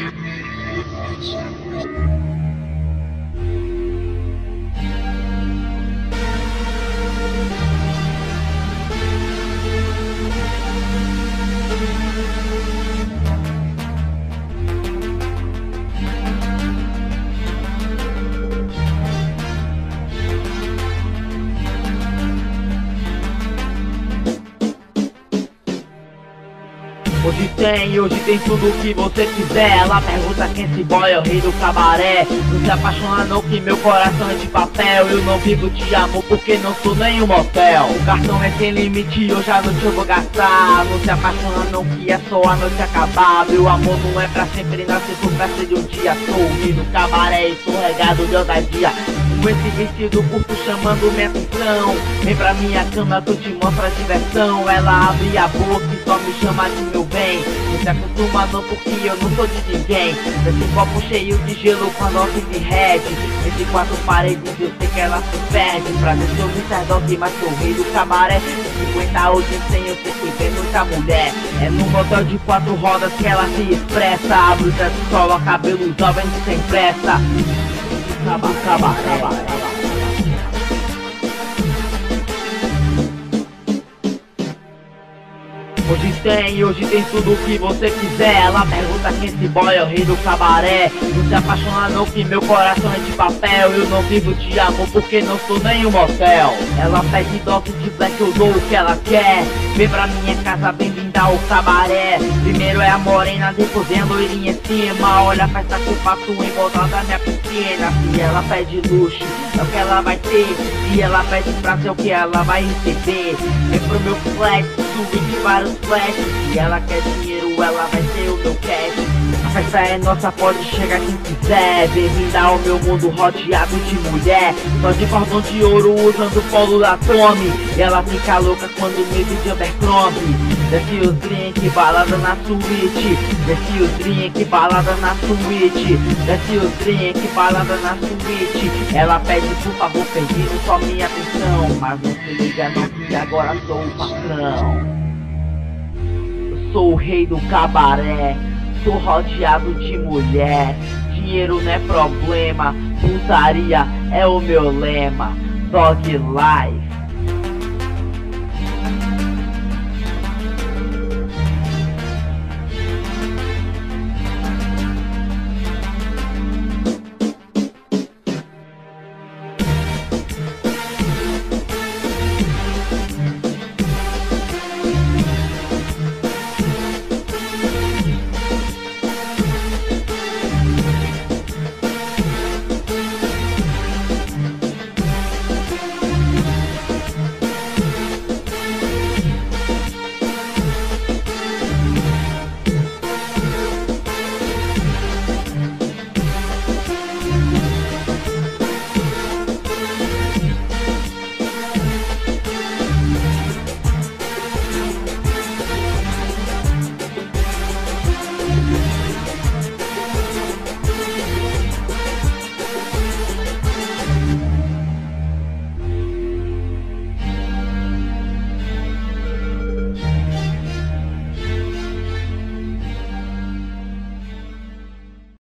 Hoje tem tudo que você quiser. Ela pergunta quem esse boy é o rei do cabaré. Não se apaixona não que meu coração é de papel. Eu não vivo de amor porque não sou nenhum motel. O cartão é sem limite, hoje à noite eu vou gastar. Não se apaixona não que é só a noite acabar. Meu amor não é pra sempre, nasce por pra ser de um dia. Sou o rei do cabaré e sou regado de ousadia. Com esse vestido curto chamando minha atenção. Vem pra minha cama que eu te mostro a diversão. Ela abre a boca e só me chama de meu bem. Não se acostuma não porque eu não sou de ninguém. Esse copo cheio de gelo com a nota de red. Entre quatro paredes eu sei que ela se perde. Pra ver se eu Mr. Dog, mas sou o rei do cabaré. 50 hoje sem eu sei que vem muita mulher. É num motel de 4 rodas que ela se expressa. Abre o teto, sola, cabelo jovem sem pressa. Acaba. Hoje tem tudo que você quiser. Ela pergunta quem esse boy é o rei do cabaré. Não se apaixona não que meu coração é de papel. Eu não vivo de amor porque não sou nenhum motel. Ela pede doce de black, eu dou o que ela quer. Vem pra minha casa, bem-vinda ao cabaré. Primeiro é a morena, depois vem a loirinha em cima. Olha a festa que eu faço em volta da minha piscina. Se ela pede luxo, é o que ela vai ter. Se ela pede prazer, é o que ela vai receber. Vem pro meu flat, subi de vários flash. Se ela quer dinheiro, ela vai ter o meu cash. A festa é nossa, pode chegar quem quiser. Bem-vinda ao meu mundo rodeado de mulher. Só de cordão de ouro usando o polo da Tommy. E ela fica louca quando me vê de Abercrombie. Desce os drink, balada na suíte. Desce os drink, balada na suíte. Desce os drink, balada na suíte. Ela pede por favor, pedindo só minha atenção. Mas não se liga não que agora sou o patrão. Sou o rei do cabaré, sou rodeado de mulher. Dinheiro não é problema, putaria é o meu lema. Dog Life.